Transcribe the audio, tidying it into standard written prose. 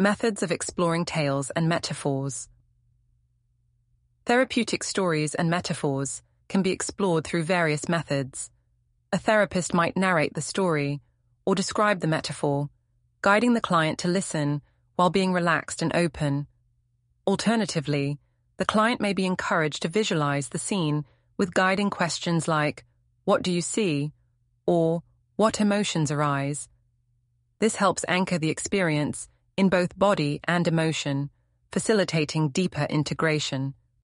Methods of exploring tales and metaphors. Therapeutic stories and metaphors can be explored through various methods. A therapist might narrate the story or describe the metaphor, guiding the client to listen while being relaxed and open. Alternatively, the client may be encouraged to visualize the scene with guiding questions like, "What do you see?" or "What emotions arise?" This helps anchor the experience in both body and emotion, facilitating deeper integration.